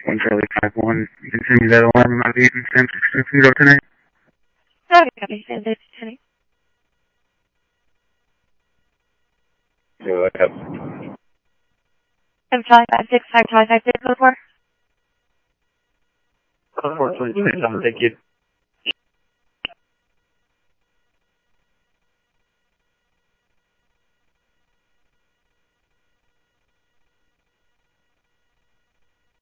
1 Charlie 5-1. You can send me that alarm out of 8 and Sam 6 tonight. Okay, copy. Sam 6 tonight. Go ahead. 7 Charlie 5-6, 5 Charlie 5-6, 4. Unfortunately, thank you.